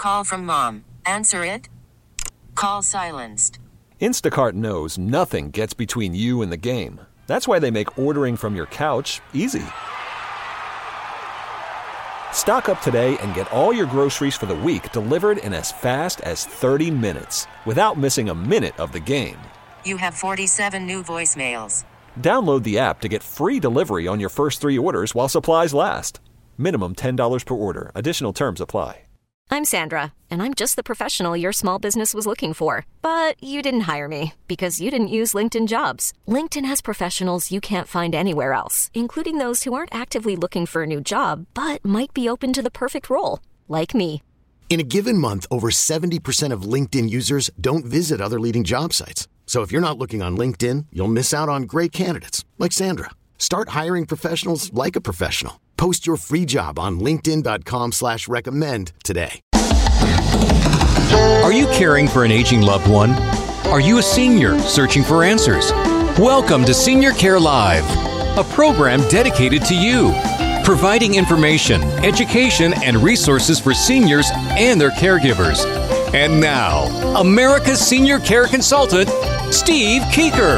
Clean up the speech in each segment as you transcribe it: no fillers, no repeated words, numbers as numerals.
call from mom. Answer it. Call silenced. Instacart knows nothing gets between you and the game. That's why they make ordering from your couch easy. Stock up today and get all your groceries for the week delivered in as fast as 30 minutes without missing a minute of the game. You have 47 new voicemails. Download the app to get free delivery on your first 3 orders while supplies last. Minimum $10 per order. Additional terms apply. I'm Sandra, and I'm just the professional your small business was looking for. But you didn't hire me because you didn't use LinkedIn Jobs. LinkedIn has professionals you can't find anywhere else, including those who aren't actively looking for a new job, but might be open to the perfect role, like me. In a given month, over 70% of LinkedIn users don't visit other leading job sites. So if you're not looking on LinkedIn, you'll miss out on great candidates like Sandra. Start hiring professionals like a professional. Post your free job on linkedin.com/recommend today. Are you caring for an aging loved one? Are you a senior searching for answers? Welcome to Senior Care Live, a program dedicated to you, providing information, education, and resources for seniors and their caregivers. And now, America's senior care consultant, Steve Keeker.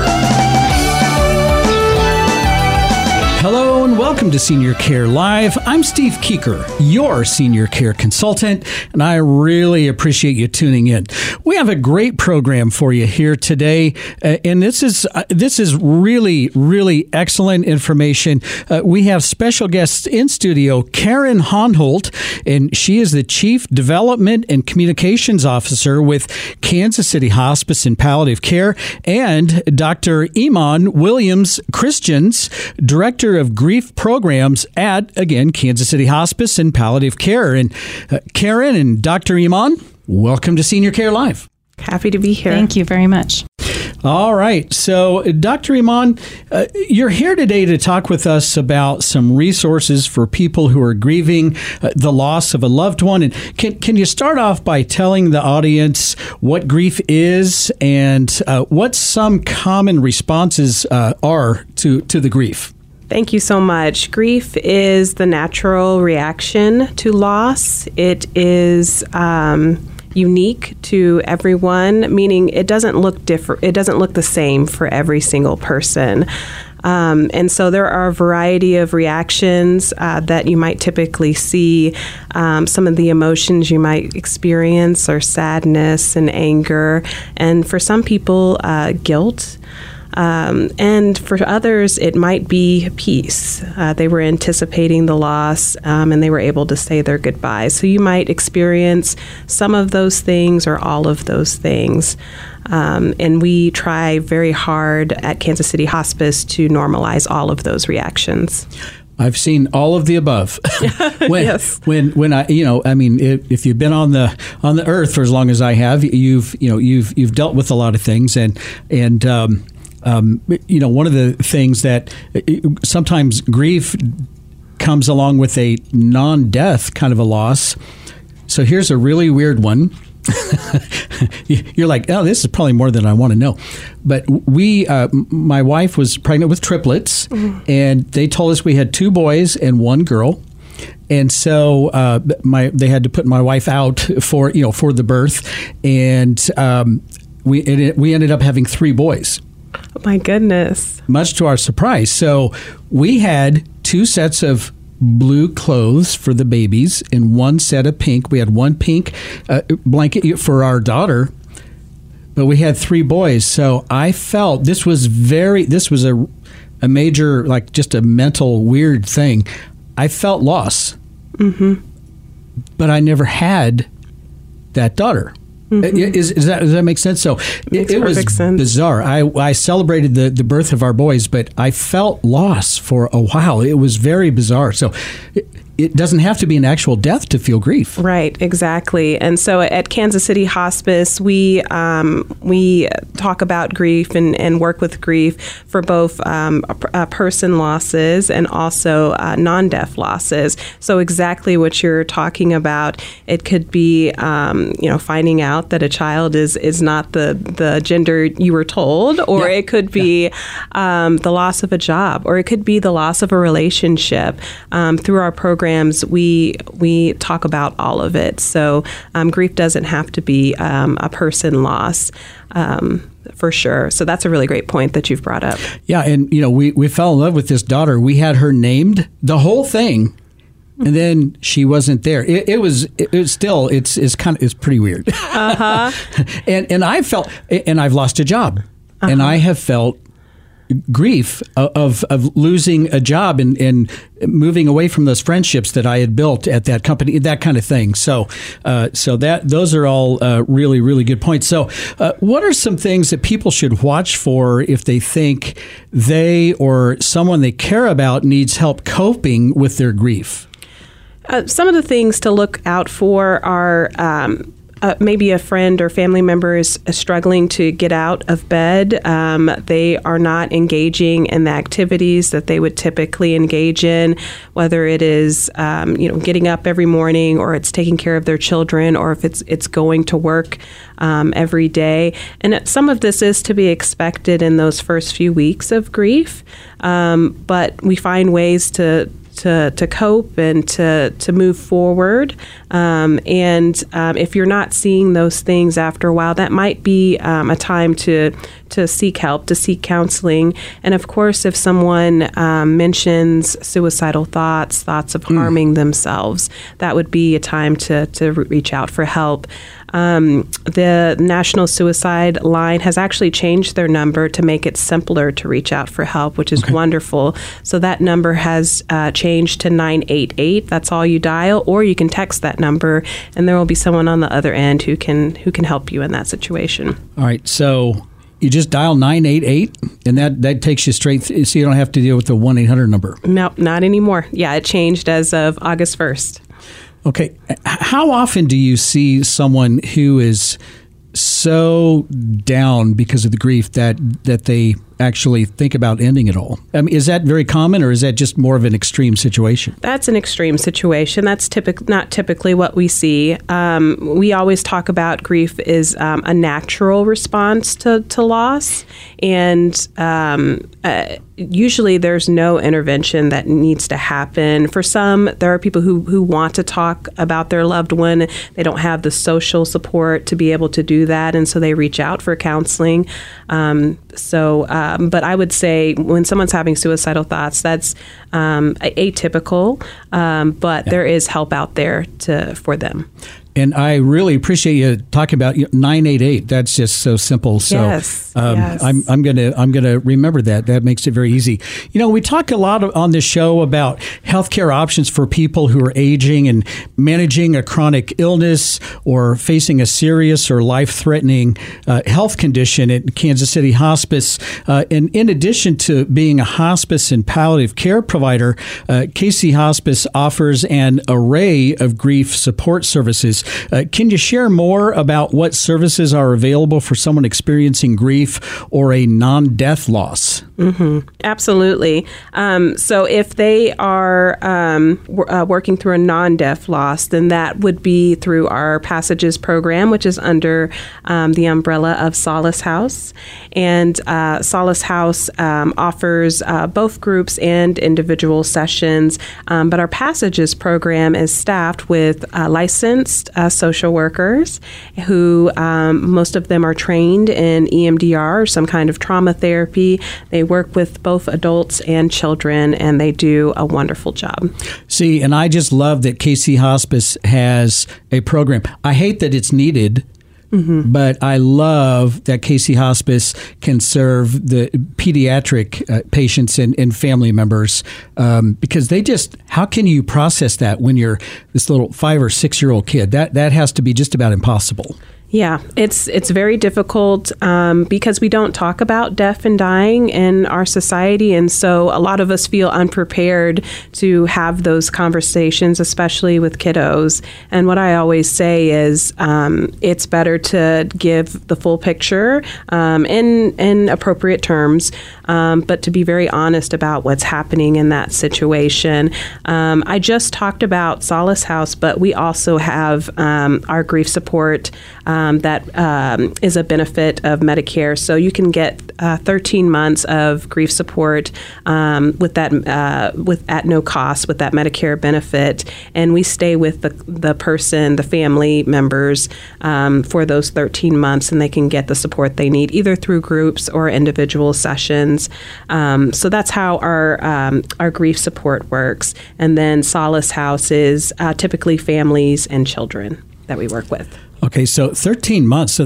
Hello and welcome to Senior Care Live. I'm Steve Keeker, your senior care consultant, and I really appreciate you tuning in. We have a great program for you here today, and this is really, really excellent information. We have special guests in studio, Karen Honholt, and she is the Chief Development and Communications Officer with Kansas City Hospice and Palliative Care, and Dr. Iman Williams Christians, Director of Grief Programs at, again, Kansas City Hospice and Palliative Care. And Karen and Dr. Iman, welcome to Senior Care Live. Happy to be here. Thank you very much. All right. So, Dr. Iman, you're here today to talk with us about some resources for people who are grieving the loss of a loved one. And can you start off by telling the audience what grief is and what some common responses are to the grief? Thank you so much. Grief is the natural reaction to loss. It is unique to everyone, meaning it doesn't look different. It doesn't look the same for every single person. And so there are a variety of reactions that you might typically see. Some of the emotions you might experience are sadness and anger, and for some people, guilt. And for others, it might be peace. They were anticipating the loss, and they were able to say their goodbyes. So you might experience some of those things or all of those things. And we try very hard at Kansas City Hospice to normalize all of those reactions. I've seen all of the above. Yes. When I, if you've been on the earth for as long as I have, you've dealt with a lot of things, and one of the things that sometimes grief comes along with a non-death kind of a loss. So here's a really weird one. You're like, oh, this is probably more than I want to know. But my wife was pregnant with triplets, and they told us we had 2 boys and 1 girl. And so they had to put my wife out for the birth, and we ended up having 3 boys. Oh, my goodness. Much to our surprise. So we had 2 sets of blue clothes for the babies and 1 set of pink. We had 1 pink blanket for our daughter, but we had 3 boys. So I felt this was a major, like just a mental weird thing. I felt loss, but I never had that daughter. Does that make sense? So it was bizarre. I celebrated the birth of our boys, but I felt loss for a while. It was very bizarre. So it doesn't have to be an actual death to feel grief. Right, exactly. And so at Kansas City Hospice, we talk about grief and work with grief for both person losses and also non-death losses. So exactly what you're talking about, it could be finding out that a child is not the gender you were told, or it could be the loss of a job, or it could be the loss of a relationship. Through our program, programs, we talk about all of it. So grief doesn't have to be a person loss. For sure. So that's a really great point that you've brought up. Yeah, and we fell in love with this daughter. We had her named, the whole thing, and then she wasn't there. It's pretty weird. And I felt, and I've lost a job, and I have felt grief of losing a job and moving away from those friendships that I had built at that company, that kind of thing. So those are all really, really good points. So what are some things that people should watch for if they think they or someone they care about needs help coping with their grief? Some of the things to look out for are maybe a friend or family member is struggling to get out of bed. They are not engaging in the activities that they would typically engage in, whether it is getting up every morning, or it's taking care of their children, or if it's going to work every day. And some of this is to be expected in those first few weeks of grief, but we find ways to cope and to move forward. If you're not seeing those things after a while, that might be a time to seek help, to seek counseling. And of course, if someone mentions suicidal thoughts of harming themselves, that would be a time to reach out for help. The National Suicide Line has actually changed their number to make it simpler to reach out for help, which is wonderful. So that number has changed to 988. That's all you dial, or you can text that number, and there will be someone on the other end who can help you in that situation. All right, so you just dial 988, and that takes you straight, so you don't have to deal with the 1-800 number. No, not anymore. Yeah, it changed as of August 1st. Okay. How often do you see someone who is so down because of the grief that they actually think about ending it all? I mean, is that very common, or is that just more of an extreme situation? That's an extreme situation. That's not typically what we see. We always talk about grief is a natural response to loss, and usually there's no intervention that needs to happen. For some, there are people who want to talk about their loved one. They don't have the social support to be able to do that, and so they reach out for counseling. But I would say when someone's having suicidal thoughts, that's atypical, but there is help out there for them. And I really appreciate you talking about 988. That's just so simple. So yes. I'm gonna remember that. That makes it very easy. We talk a lot on this show about healthcare options for people who are aging and managing a chronic illness or facing a serious or life-threatening health condition at Kansas City Hospice. And in addition to being a hospice and palliative care provider, KC Hospice offers an array of grief support services. Can you share more about what services are available for someone experiencing grief or a non-death loss? Mm-hmm. Absolutely. So if they are working through a non-death loss, then that would be through our Passages program, which is under the umbrella of Solace House. And Solace House offers both groups and individual sessions, but our Passages program is staffed with licensed social workers who most of them are trained in EMDR or some kind of trauma therapy. They work with both adults and children, and they do a wonderful job. See, and I just love that KC Hospice has a program. I hate that it's needed, but I love that KC Hospice can serve the pediatric patients and family members because how can you process that when you're this little 5 or 6 year old kid? That has to be just about impossible. Yeah, it's very difficult because we don't talk about death and dying in our society, and so a lot of us feel unprepared to have those conversations, especially with kiddos. And what I always say is it's better to give the full picture in appropriate terms but to be very honest about what's happening in that situation. I just talked about Solace House, but we also have our grief support that is a benefit of Medicare. So you can get 13 months of grief support with that at no cost with that Medicare benefit, and we stay with the person, the family members for those 13 months, and they can get the support they need either through groups or individual sessions. So that's how our grief support works. And then Solace House is typically families and children that we work with. Okay, so 13 months.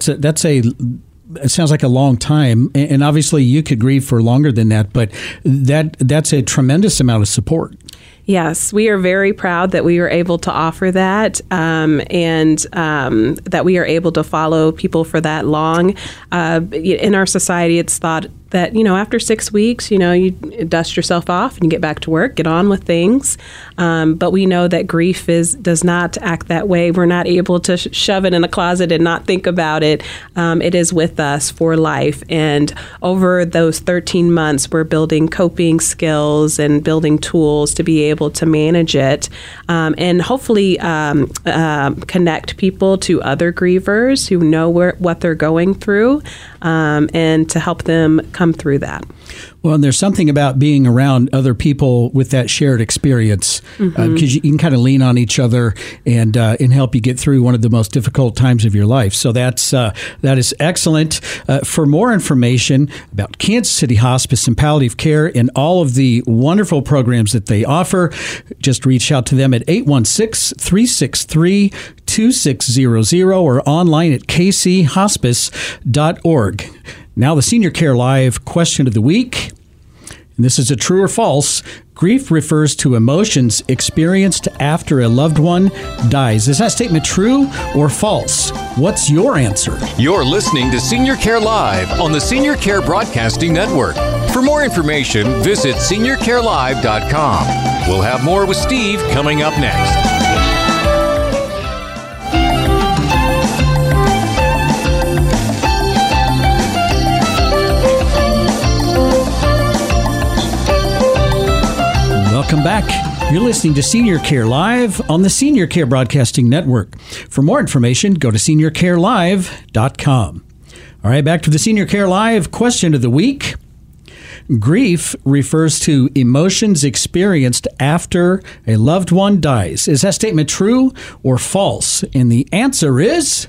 It sounds like a long time, and obviously you could grieve for longer than that, but that's a tremendous amount of support. Yes, we are very proud that we are able to offer that, and that we are able to follow people for that long. In our society, it's thought that, after 6 weeks, you dust yourself off and you get back to work, get on with things. But we know that grief does not act that way. We're not able to shove it in a closet and not think about it. It is with us for life. And over those 13 months, we're building coping skills and building tools to be able to manage it, and hopefully connect people to other grievers who know what they're going through, and to help them come through that. Well, and there's something about being around other people with that shared experience, because you can kind of lean on each other and help you get through one of the most difficult times of your life. So that is excellent. For more information about Kansas City Hospice and Palliative Care and all of the wonderful programs that they offer, just reach out to them at 816-363-2600 or online at kchospice.org. Now, the Senior Care Live question of the week. And this is a true or false. Grief refers to emotions experienced after a loved one dies. Is that statement true or false? What's your answer? You're listening to Senior Care Live on the Senior Care Broadcasting Network. For more information, visit seniorcarelive.com. We'll have more with Steve coming up next. Welcome back. You're listening to Senior Care Live on the Senior Care Broadcasting Network. For more information, go to seniorcarelive.com. All right, back to the Senior Care Live question of the week. Grief refers to emotions experienced after a loved one dies. Is that statement true or false? And the answer is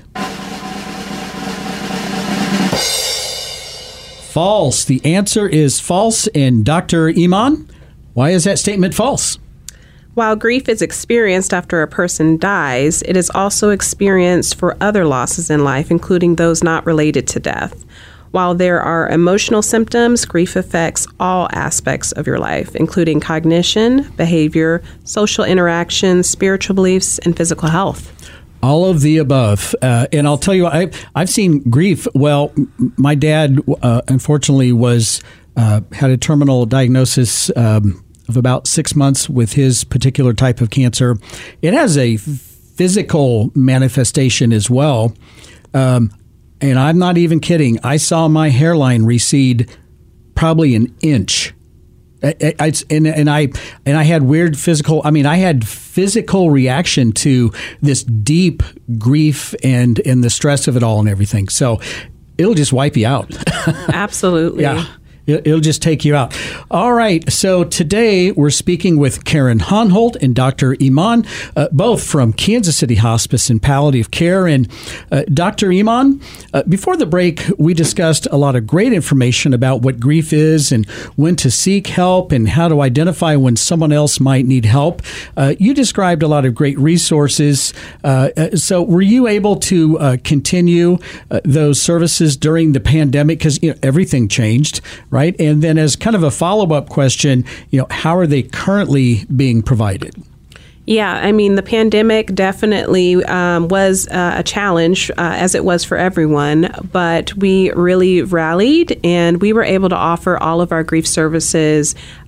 false. The answer is false. And Dr. Iman, why is that statement false? While grief is experienced after a person dies, it is also experienced for other losses in life, including those not related to death. While there are emotional symptoms, grief affects all aspects of your life, including cognition, behavior, social interactions, spiritual beliefs, and physical health. All of the above. And I'll tell you, I've seen grief. Well, my dad, unfortunately, had a terminal diagnosis of about 6 months with his particular type of cancer. It has a physical manifestation as well. And I'm not even kidding. I saw my hairline recede probably an inch. I had weird physical. I had physical reaction to this deep grief and the stress of it all and everything. So it'll just wipe you out. Absolutely. Yeah. It'll just take you out. All right. So today we're speaking with Karen Honholt and Dr. Iman, both from Kansas City Hospice and Palliative Care. And Dr. Iman, before the break, we discussed a lot of great information about what grief is and when to seek help and how to identify when someone else might need help. You described a lot of great resources. So were you able to continue those services during the pandemic? Because everything changed, right? And then as kind of a follow-up question, how are they currently being provided? Yeah, the pandemic definitely was a challenge, as it was for everyone, but we really rallied and we were able to offer all of our grief services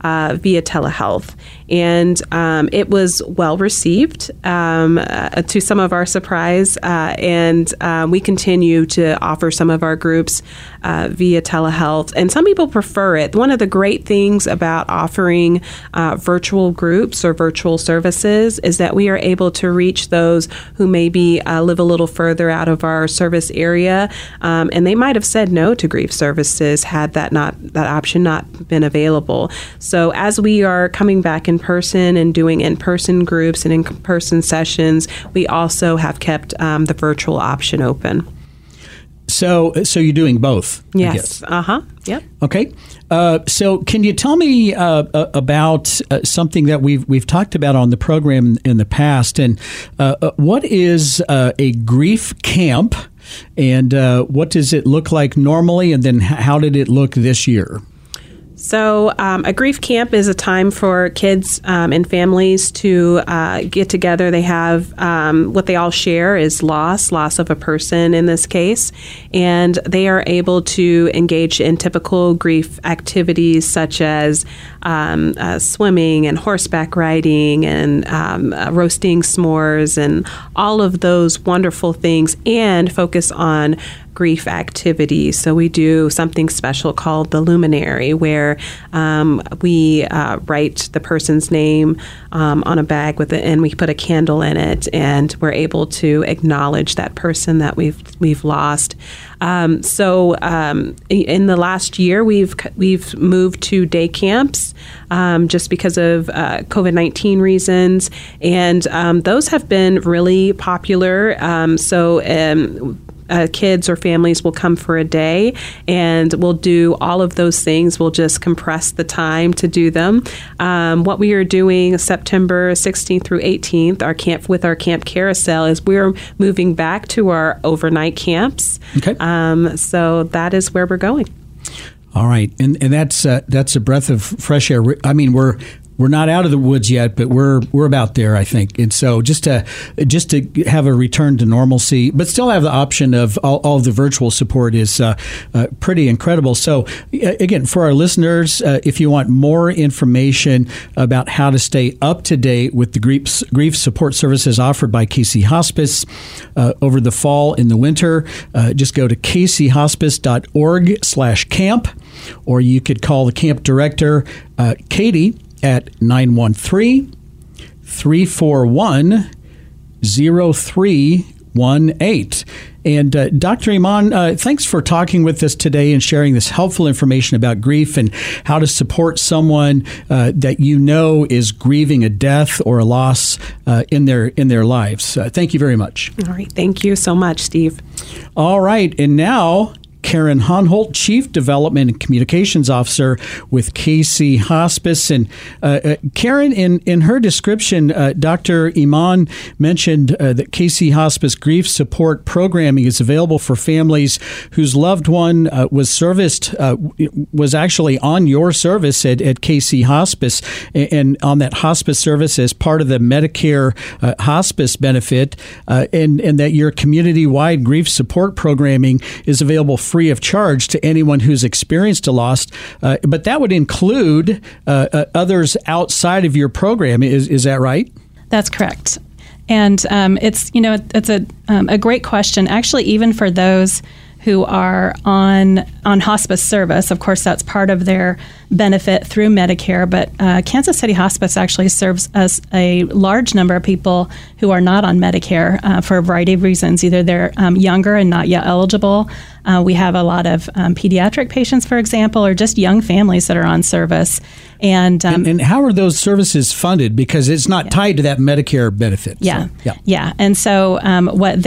via telehealth. And it was well received to some of our surprise. And we continue to offer some of our groups via telehealth. And some people prefer it. One of the great things about offering virtual groups or virtual services is that we are able to reach those who maybe live a little further out of our service area. And they might have said no to grief services had that option not been available. So as we are coming back in person and doing in-person groups and in-person sessions, we also have kept the virtual option open. So you're doing both? Yes. Yep. Okay. So can you tell me about something that we've talked about on the program in the past, and what is a grief camp, and what does it look like normally, and then how did it look this year? So a grief camp is a time for kids and families to get together. They have what they all share is loss of a person in this case, and they are able to engage in typical grief activities such as swimming and horseback riding and roasting s'mores and all of those wonderful things, and focus on grief activities. So we do something special called the Luminary, where we write the person's name on a bag with it, and we put a candle in it, and we're able to acknowledge that person that we've lost. So in the last year, we've moved to day camps just because of COVID-19 reasons, and those have been really popular. Kids or families will come for a day, and we'll do all of those things. We'll just compress the time to do them. What we are doing September 16th through 18th, our Camp Carousel, is we're moving back to our overnight camps. Okay. So that is where we're going. All right, and that's a breath of fresh air. I mean, we're not out of the woods yet, but we're about there, I think. And so just to have a return to normalcy, but still have the option of all of the virtual support is pretty incredible. So again, for our listeners, if you want more information about how to stay up to date with the grief support services offered by KC Hospice over the fall and the winter, just go to kchospice.org/camp, or you could call the camp director, Katie, at 913-341-0318. And Dr. Iman, thanks for talking with us today and sharing this helpful information about grief and how to support someone that you know is grieving a death or a loss in their lives. Thank you very much. All right. Thank you so much, Steve. All right. And now, Karen Honholt, Chief Development and Communications Officer with KC Hospice. And Karen, in her description, Dr. Iman mentioned that KC Hospice grief support programming is available for families whose loved one was actually on your service at KC Hospice, and on that hospice service as part of the Medicare hospice benefit, and that your community-wide grief support programming is available free of charge to anyone who's experienced a loss, but that would include others outside of your program. Is that right? That's correct. And it's a great question. Actually, even for those who are on hospice service, of course, that's part of their benefit through Medicare, but Kansas City Hospice actually serves as a large number of people who are not on Medicare for a variety of reasons. Either they're younger and not yet eligible. We have a lot of pediatric patients, for example, or just young families that are on service. And how are those services funded? Because it's not tied to that Medicare benefit. Yeah. And so what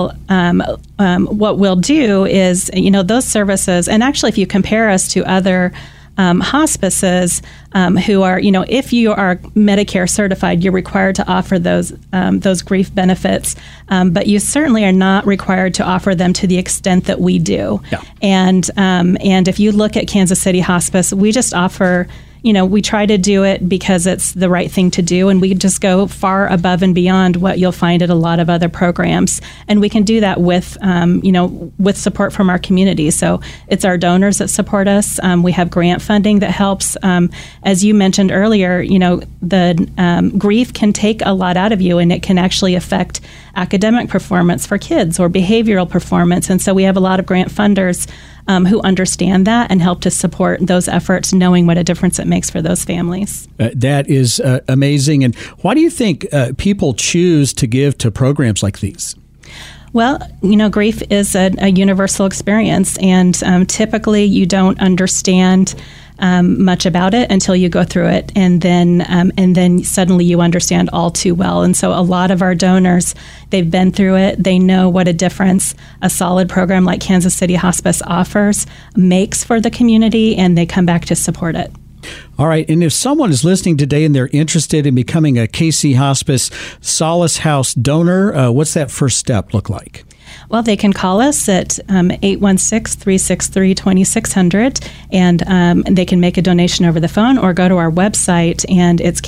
we'll do is, those services, and actually if you compare us to other hospices who are, if you are Medicare certified, you're required to offer those grief benefits, but you certainly are not required to offer them to the extent that we do. Yeah. And if you look at Kansas City Hospice, we just offer we try to do it because it's the right thing to do, and we just go far above and beyond what you'll find at a lot of other programs. And we can do that with, with support from our community. So it's our donors that support us. We have grant funding that helps. As you mentioned earlier, the grief can take a lot out of you, and it can actually affect academic performance for kids or behavioral performance. And so we have a lot of grant funders who understand that and help to support those efforts, knowing what a difference it makes for those families. That is amazing. And why do you think people choose to give to programs like these? Well, grief is a universal experience, and typically you don't understand much about it until you go through it, and then suddenly you understand all too well. And so a lot of our donors, they've been through it. They know what a difference a solid program like Kansas City Hospice offers makes for the community, and they come back to support it. All right. And if someone is listening today and they're interested in becoming a KC Hospice Solace House donor, what's that first step look like? Well, they can call us at 816-363-2600, and they can make a donation over the phone or go to our website, and it's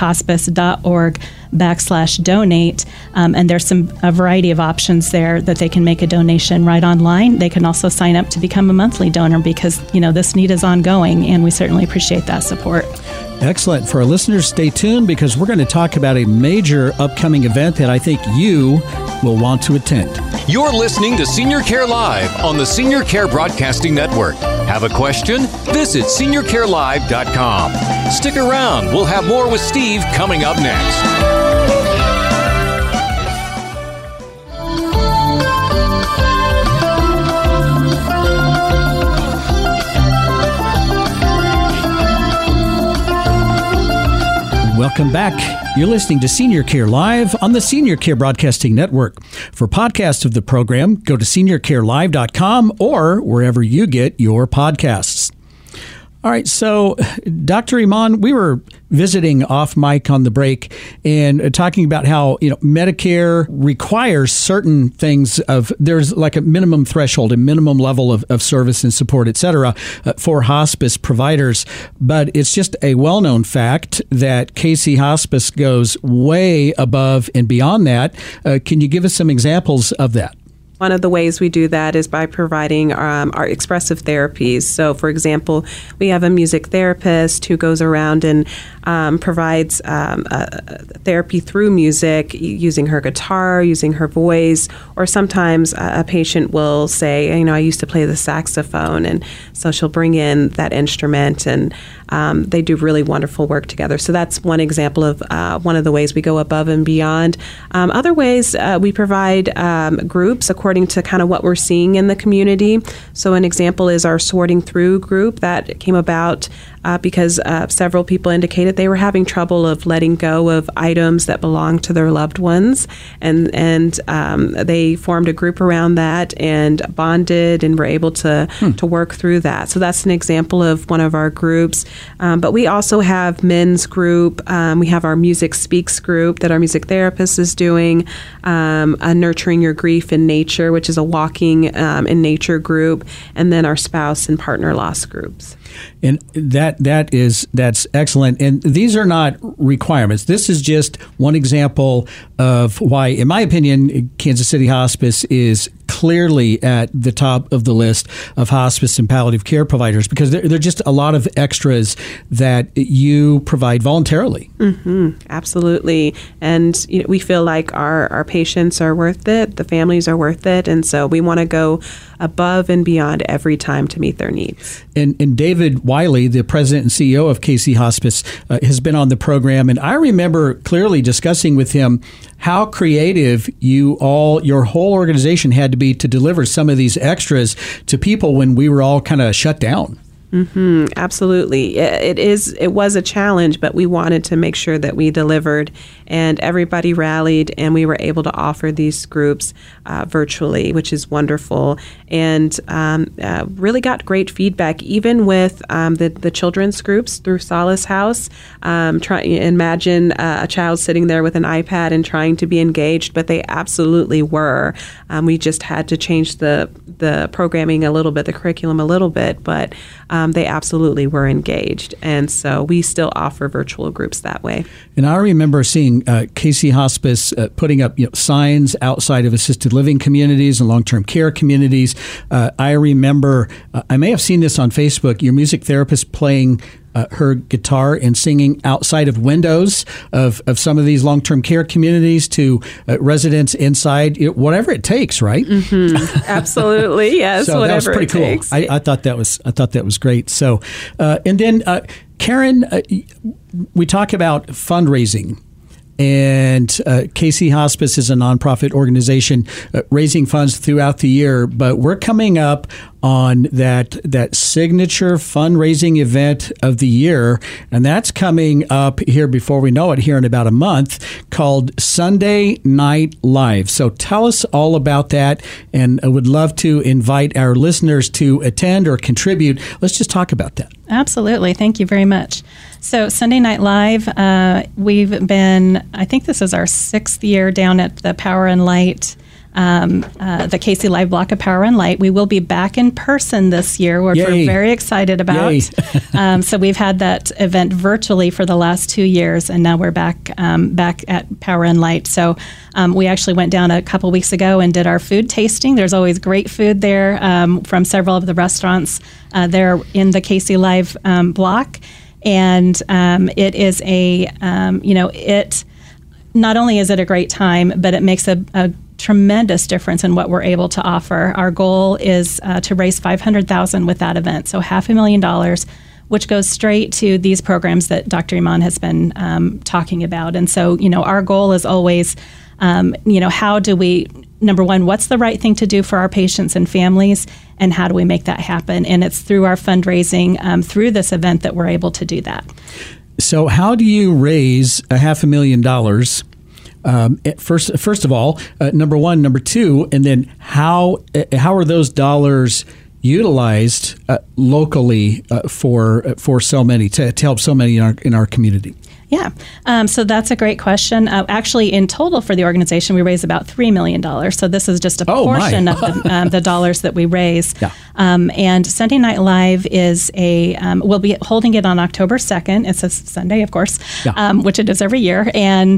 kchospice.org/donate. And there's a variety of options there that they can make a donation right online. They can also sign up to become a monthly donor because, this need is ongoing, and we certainly appreciate that support. Excellent. For our listeners, stay tuned because we're going to talk about a major upcoming event that I think you will want to attend. You're listening to Senior Care Live on the Senior Care Broadcasting Network. Have a question? Visit seniorcarelive.com. Stick around. We'll have more with Steve coming up next. Welcome back. You're listening to Senior Care Live on the Senior Care Broadcasting Network. For podcasts of the program, go to seniorcarelive.com or wherever you get your podcasts. All right, so Dr. Iman, we were visiting off mic on the break and talking about how Medicare requires certain things there's like a minimum threshold, a minimum level of service and support, et cetera, for hospice providers. But it's just a well-known fact that KC Hospice goes way above and beyond that. Can you give us some examples of that? One of the ways we do that is by providing our expressive therapies. So, for example, we have a music therapist who goes around and provides therapy through music, using her guitar, using her voice, or sometimes a patient will say, I used to play the saxophone, and so she'll bring in that instrument, and they do really wonderful work together. So that's one example of one of the ways we go above and beyond. Other ways we provide groups according to kind of what we're seeing in the community. So an example is our Sorting Through group that came about because several people indicated they were having trouble of letting go of items that belong to their loved ones, and they formed a group around that and bonded and were able to work through that. So that's an example of one of our groups. But we also have men's group. We have our Music Speaks group that our music therapist is doing, a Nurturing Your Grief in Nature, which is a walking in nature group, and then our spouse and partner loss groups. And that's excellent. And these are not requirements. This is just one example of why, in my opinion, Kansas City Hospice is clearly at the top of the list of hospice and palliative care providers, because there are just a lot of extras that you provide voluntarily. Mm-hmm, absolutely. And we feel like our patients are worth it, the families are worth it, and so we want to go above and beyond every time to meet their needs. And David Wiley, the president and CEO of KC Hospice, has been on the program, and I remember clearly discussing with him how creative your whole organization had to be to deliver some of these extras to people when we were all kind of shut down. Mm-hmm, absolutely. It was a challenge, but we wanted to make sure that we delivered, and everybody rallied, and we were able to offer these groups virtually, which is wonderful, and really got great feedback, even with the children's groups through Solace House. Imagine a child sitting there with an iPad and trying to be engaged, but they absolutely were. We just had to change the programming a little bit, the curriculum a little bit, but they absolutely were engaged. And so we still offer virtual groups that way. And I remember seeing Casey Hospice putting up signs outside of assisted living communities and long-term care communities. I remember, I may have seen this on Facebook, your music therapist playing her guitar and singing outside of windows of some of these long-term care communities to residents inside, whatever it takes, right? Mm-hmm. Absolutely, yes. So whatever that was pretty it cool. takes. I thought that was great. So, and then Karen, we talk about fundraising. And Casey Hospice is a nonprofit organization raising funds throughout the year, but we're coming up on that signature fundraising event of the year, and that's coming up here before we know it, here in about a month, called Sunday Night Live. So tell us all about that, and I would love to invite our listeners to attend or contribute. Let's just talk about that. Absolutely. Thank you very much. So Sunday Night Live, we've been, I think this is our 6th year down at the Power and Light, the Casey Live block of Power and Light. We will be back in person this year, which we're very excited about. So we've had that event virtually for the last 2 years, and now we're back at Power and Light. So we actually went down a couple weeks ago and did our food tasting. There's always great food there from several of the restaurants there in the Casey Live block. And it is it not only is it a great time, but it makes a tremendous difference in what we're able to offer. Our goal is to raise $500,000 with that event, so $500,000, which goes straight to these programs that Dr. Iman has been talking about. And so, our goal is always, how do we, number one, what's the right thing to do for our patients and families, and how do we make that happen? And it's through our fundraising, through this event, that we're able to do that. So how do you raise $500,000? First of all, number one, number two, and then how are those dollars utilized locally for so many to help so many in our community? Yeah, so that's a great question. Actually, in total for the organization, we raise about $3 million. So this is just a portion of the dollars that we raise. Yeah. And Sunday Night Live is we'll be holding it on October 2nd. It's a Sunday, of course, which it is every year.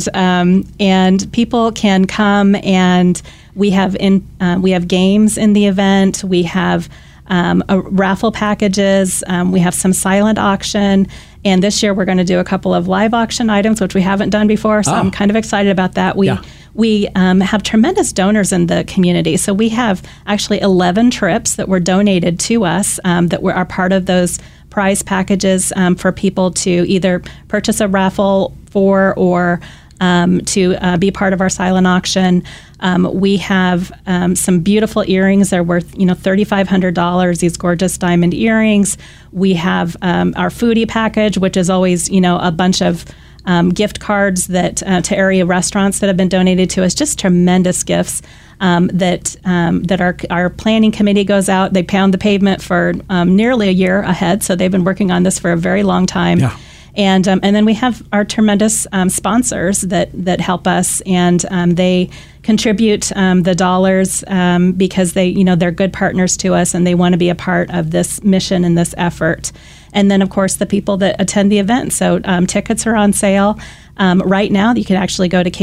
And people can come, and we have games in the event. We have raffle packages. We have some silent auction. And this year we're going to do a couple of live auction items, which we haven't done before. So I'm kind of excited about that. We have tremendous donors in the community. So we have actually 11 trips that were donated to us that are part of those prize packages for people to either purchase a raffle for or to be part of our silent auction. We have some beautiful earrings. They're worth, $3,500, these gorgeous diamond earrings. We have our foodie package, which is always, a bunch of gift cards that to area restaurants that have been donated to us. Just tremendous gifts that our planning committee goes out. They pound the pavement for nearly a year ahead. So they've been working on this for a very long time. Yeah. And then we have our tremendous sponsors that help us, and they contribute the dollars because they're good partners to us, and they want to be a part of this mission and this effort. And then, of course, the people that attend the event. So tickets are on sale. Right now, you can actually go to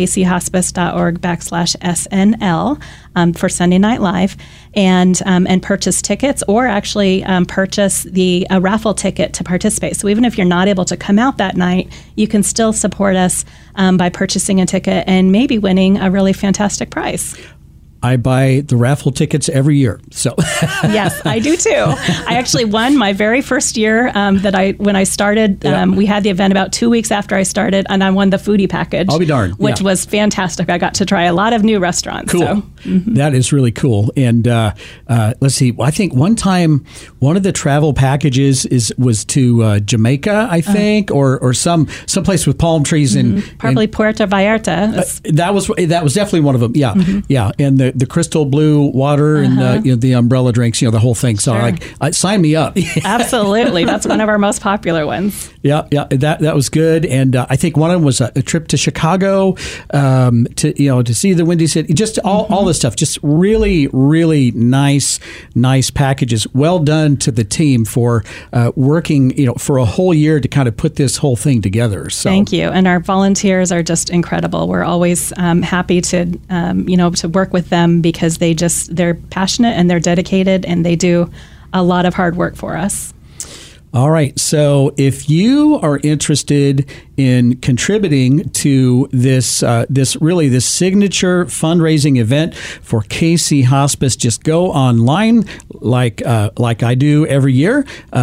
caseyhospice.org/SNL for Sunday Night Live and purchase tickets, or actually purchase the raffle ticket to participate. So even if you're not able to come out that night, you can still support us by purchasing a ticket and maybe winning a really fantastic prize. I buy the raffle tickets every year. So yes, I do too. I actually won my very first year when I started. We had the event about 2 weeks after I started, and I won the foodie package. I'll be darned. Which was fantastic. I got to try a lot of new restaurants. Cool. So, That is really cool. And let's see. I think one time one of the travel packages was to Jamaica, I think, or someplace with palm trees and probably Puerto Vallarta. That was definitely one of them. Yeah, yeah. And the crystal blue water and the umbrella drinks, the whole thing. So sign me up. Absolutely. That's one of our most popular ones. Yeah, that was good. And I think one of them was a trip to Chicago to see the Windy City. Just all this stuff. Just really, really nice packages. Well done to the team for working, for a whole year to kind of put this whole thing together. So thank you. And our volunteers are just incredible. We're always happy to work with them because they're passionate and they're dedicated and they do a lot of hard work for us. All right. So if you are interested in contributing to this signature fundraising event for KC Hospice, just go online like I do every year,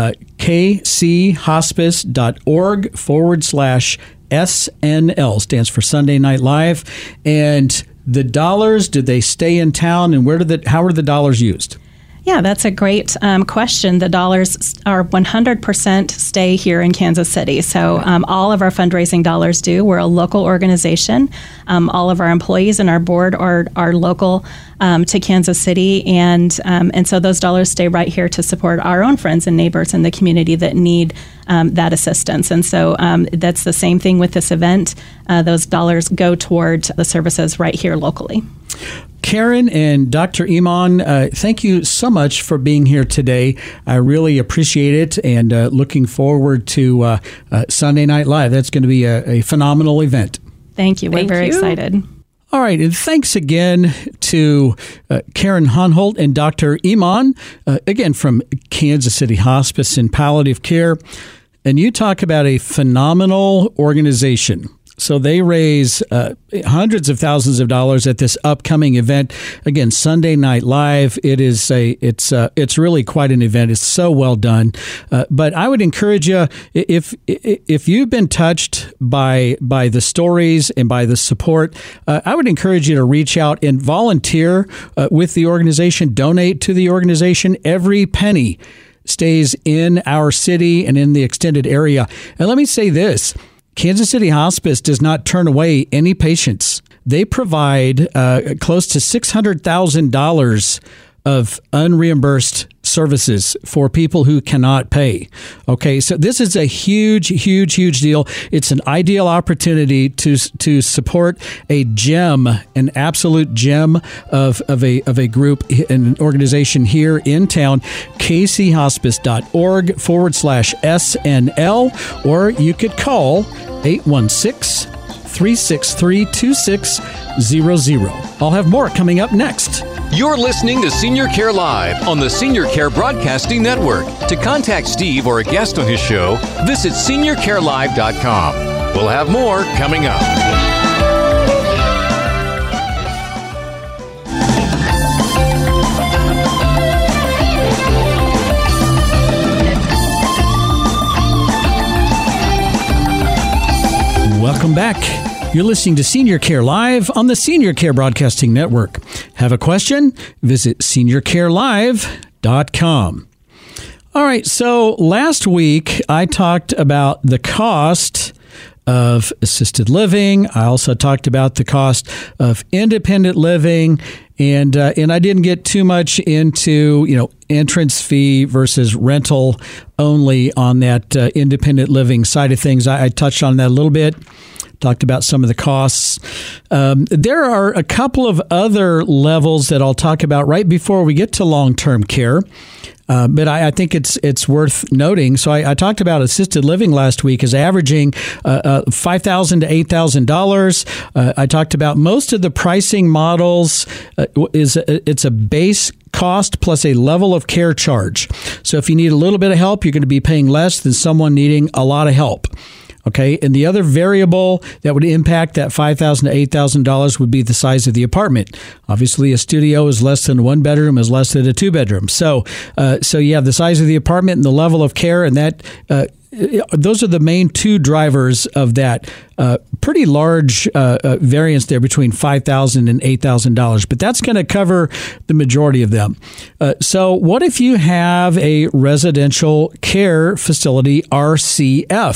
kchospice.org/SNL, stands for Sunday Night Live. And the dollars, do they stay in town, and how are the dollars used? Yeah, that's a great question. The dollars are 100% stay here in Kansas City. So all of our fundraising dollars do. We're a local organization. All of our employees and our board are local to Kansas City, and so those dollars stay right here to support our own friends and neighbors in the community that need that assistance. And so that's the same thing with this event. Those dollars go toward the services right here locally. Karen and Dr. Iman, thank you so much for being here today. I really appreciate it, and looking forward to Sunday Night Live. That's going to be a phenomenal event. Thank you. We're very excited. All right, and thanks again to Karen Honholt and Dr. Iman, again from Kansas City Hospice and Palliative Care. And you talk about a phenomenal organization. So they raise hundreds of thousands of dollars at this upcoming event. Again, Sunday Night Live. It's really quite an event. It's so well done. But I would encourage you, if you've been touched by the stories and by the support, I would encourage you to reach out and volunteer with the organization. Donate to the organization. Every penny stays in our city and in the extended area. And let me say this. Kansas City Hospice does not turn away any patients. They provide close to $600,000 of unreimbursed services for people who cannot pay. Okay, so this is a huge, huge, huge deal. It's an ideal opportunity to support a gem, an absolute gem of a group, an organization here in town, kchospice.org/SNL, or you could call 816-363-2600. I'll have more coming up next. You're listening to Senior Care Live on the Senior Care Broadcasting Network. To contact Steve or a guest on his show, visit seniorcarelive.com. We'll have more coming up. Welcome back. You're listening to Senior Care Live on the Senior Care Broadcasting Network. Have a question? Visit seniorcarelive.com. All right, so last week I talked about the cost of assisted living. I also talked about the cost of independent living, and I didn't get too much into entrance fee versus rental only on that independent living side of things. I touched on that a little bit. Talked about some of the costs. There are a couple of other levels that I'll talk about right before we get to long-term care. But I think it's worth noting. So I talked about assisted living last week as averaging $5,000 to $8,000. I talked about most of the pricing models it's a base cost plus a level of care charge. So if you need a little bit of help, you're going to be paying less than someone needing a lot of help. Okay, and the other variable that would impact that $5,000 to $8,000 would be the size of the apartment. Obviously, a studio is less than a one bedroom, is less than a two bedroom. So you have the size of the apartment and the level of care, and that those are the main two drivers of that pretty large variance there between $5,000 and $8,000. But that's going to cover the majority of them. So what if you have a residential care facility, RCF?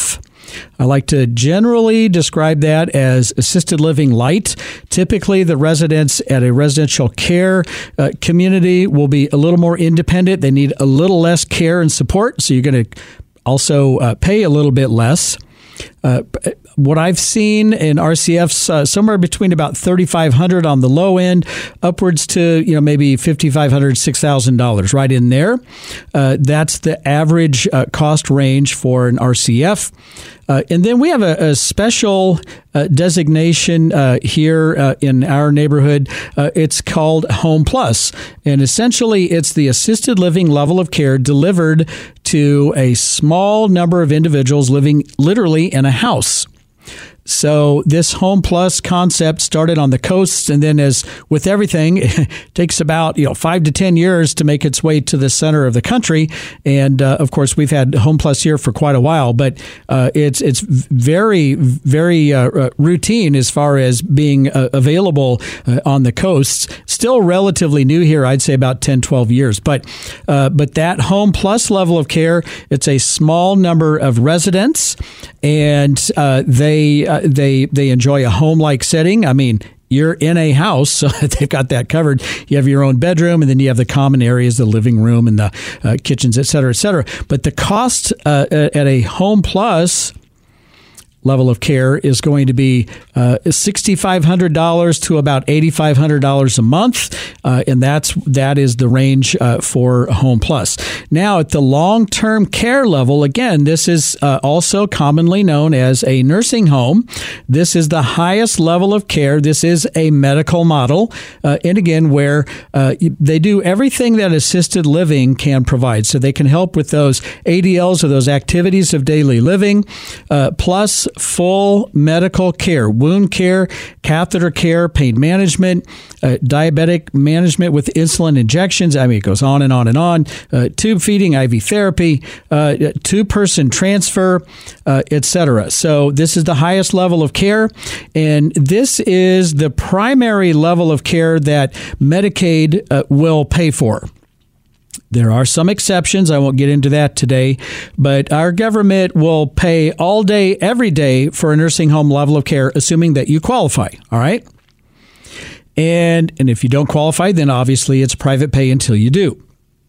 I like to generally describe that as assisted living light. Typically, the residents at a residential care community will be a little more independent. They need a little less care and support, so you're going to also pay a little bit less. What I've seen in RCFs, somewhere between about $3,500 on the low end, upwards to maybe $5,500, $6,000, right in there. That's the average cost range for an RCF. And then we have a special designation here in our neighborhood. It's called Home Plus. And essentially, it's the assisted living level of care delivered to a small number of individuals living literally in a house. So this Home Plus concept started on the coasts, and then, as with everything, it takes about 5 to 10 years to make its way to the center of the country. And of course, we've had Home Plus here for quite a while, but it's very, very routine as far as being available on the coasts. Still relatively new here, I'd say about 10, 12 years. But that Home Plus level of care, it's a small number of residents, and they enjoy a home-like setting. I mean, you're in a house, so they've got that covered. You have your own bedroom, and then you have the common areas, the living room and the kitchens, et cetera, et cetera. But the cost at a Home Plus level of care is going to be $6,500 to about $8,500 a month, and that is the range for Home Plus. Now, at the long-term care level, again, this is also commonly known as a nursing home. This is the highest level of care. This is a medical model, and again, where they do everything that assisted living can provide. So they can help with those ADLs, or those activities of daily living, plus full medical care, wound care, catheter care, pain management, diabetic management with insulin injections. I mean, it goes on and on and on. Tube feeding, IV therapy, two-person transfer, etc. So this is the highest level of care, and this is the primary level of care that Medicaid will pay for. There are some exceptions. I won't get into that today, but our government will pay all day, every day for a nursing home level of care, assuming that you qualify. All right. And if you don't qualify, then obviously it's private pay until you do.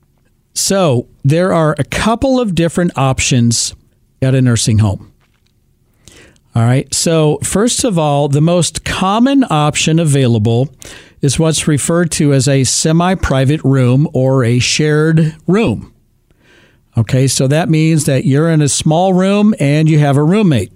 So there are a couple of different options at a nursing home. All right. So first of all, the most common option available is what's referred to as a semi-private room or a shared room. Okay, so that means that you're in a small room and you have a roommate.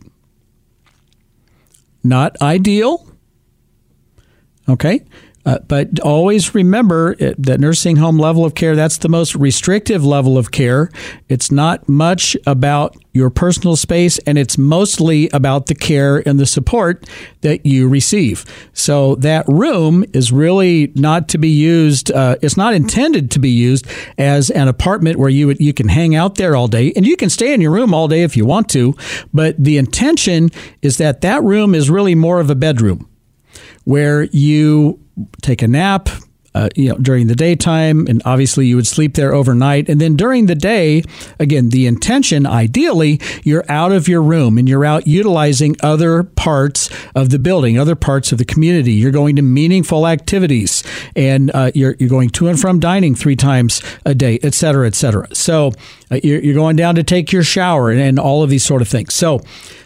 Not ideal. Okay, but always remember that nursing home level of care, that's the most restrictive level of care. It's not much about your personal space, and it's mostly about the care and the support that you receive. So that room is really not to be used. It's not intended to be used as an apartment where you can hang out there all day, and you can stay in your room all day if you want to. But the intention is that that room is really more of a bedroom where you take a nap, during the daytime, and obviously you would sleep there overnight. And then during the day, again, the intention, ideally, you're out of your room and you're out utilizing other parts of the building, other parts of the community. You're going to meaningful activities, and you're going to and from dining 3 times a day, et cetera, et cetera. So you're going down to take your shower and all of these sort of things. So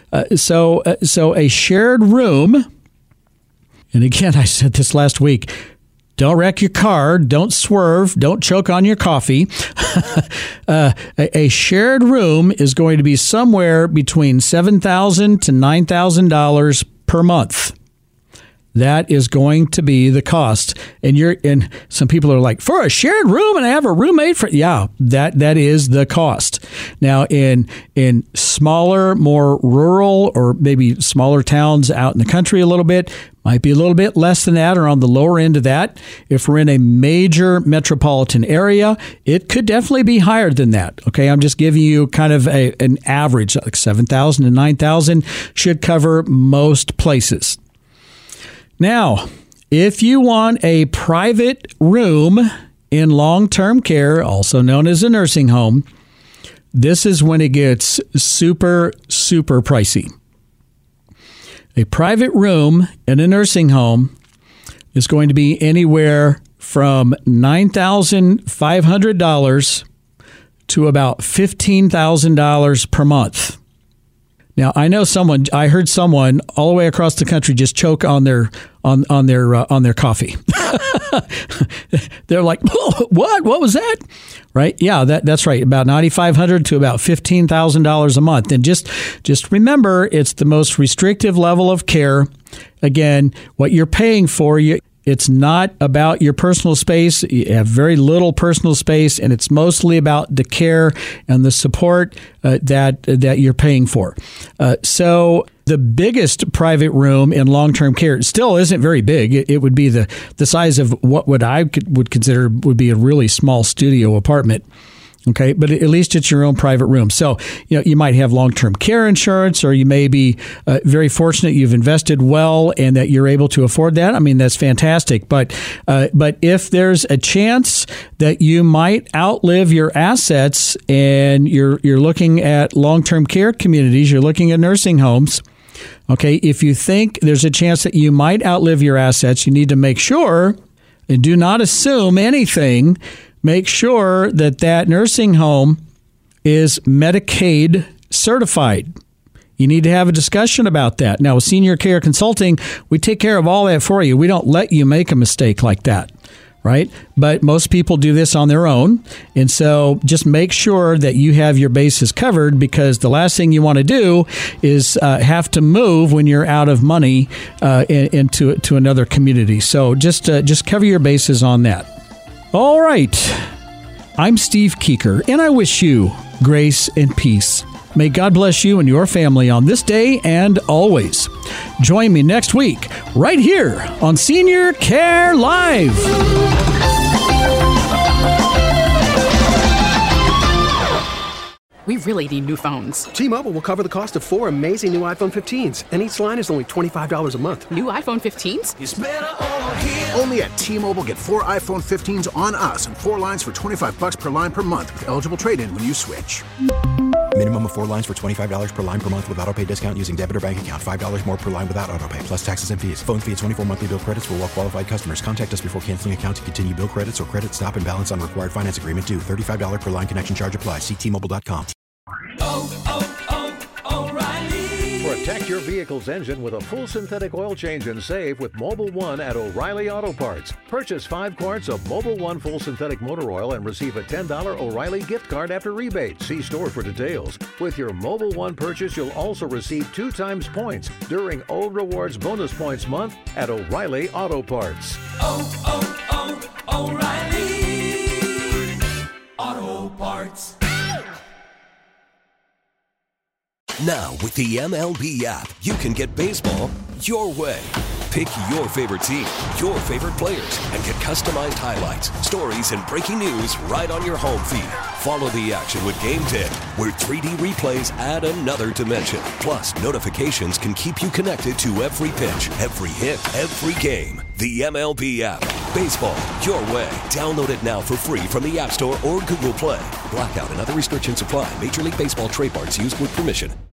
a shared room, and again, I said this last week, don't wreck your car, don't swerve, don't choke on your coffee. A shared room is going to be somewhere between $7,000 to $9,000 per month. That is going to be the cost. And some people are like, for a shared room and I have a roommate for, yeah, that is the cost. Now in smaller, more rural, or maybe smaller towns out in the country a little bit, might be a little bit less than that or on the lower end of that. If we're in a major metropolitan area, it could definitely be higher than that. Okay, I'm just giving you kind of an average, like 7,000 to 9,000 should cover most places. Now, if you want a private room in long-term care, also known as a nursing home, this is when it gets super, super pricey. A private room in a nursing home is going to be anywhere from $9,500 to about $15,000 per month. Now, I heard someone all the way across the country just choke on their coffee. They're like, oh, what was that? Right? Yeah, that's right. About $9,500 to about $15,000 a month. And just remember, it's the most restrictive level of care. Again, what you're paying for, it's not about your personal space. You have very little personal space, and it's mostly about the care and the support that you're paying for. So the biggest private room in long-term care still isn't very big. It would be the size of what I would consider would be a really small studio apartment. Okay, but at least it's your own private room. So, you might have long-term care insurance, or you may be very fortunate you've invested well and that you're able to afford that. I mean, that's fantastic. But if there's a chance that you might outlive your assets and you're looking at long-term care communities, you're looking at nursing homes, okay, if you think there's a chance that you might outlive your assets, you need to make sure and do not assume anything. Make sure that nursing home is Medicaid certified. You need to have a discussion about that. Now, with Senior Care Consulting, we take care of all that for you. We don't let you make a mistake like that, right? But most people do this on their own. And so just make sure that you have your bases covered, because the last thing you want to do is have to move when you're out of money into another community. So just cover your bases on that. All right, I'm Steve Keeker, and I wish you grace and peace. May God bless you and your family on this day and always. Join me next week right here on Senior Care Live. We really need new phones. T-Mobile will cover the cost of 4 amazing new iPhone 15s, and each line is only $25 a month. New iPhone 15s? It's better over here. Only at T-Mobile, get 4 iPhone 15s on us and 4 lines for $25 per line per month with eligible trade-in when you switch. Minimum of 4 lines for $25 per line per month with autopay discount using debit or bank account. $5 more per line without autopay, plus taxes and fees. Phone fee at 24 monthly bill credits for well-qualified customers. Contact us before canceling account to continue bill credits or credit stop and balance on required finance agreement due. $35 per line connection charge applies. See T-Mobile.com. O'Reilly. Protect your vehicle's engine with a full synthetic oil change and save with Mobil 1 at O'Reilly Auto Parts. Purchase 5 quarts of Mobil 1 full synthetic motor oil and receive a $10 O'Reilly gift card after rebate. See store for details. With your Mobil 1 purchase, you'll also receive 2 times points during O Rewards Bonus Points Month at O'Reilly Auto Parts. O'Reilly Auto Parts. Now, with the MLB app, you can get baseball your way. Pick your favorite team, your favorite players, and get customized highlights, stories, and breaking news right on your home feed. Follow the action with Game Day, where 3D replays add another dimension. Plus, notifications can keep you connected to every pitch, every hit, every game. The MLB app. Baseball your way. Download it now for free from the App Store or Google Play. Blackout and other restrictions apply. Major League Baseball trademarks used with permission.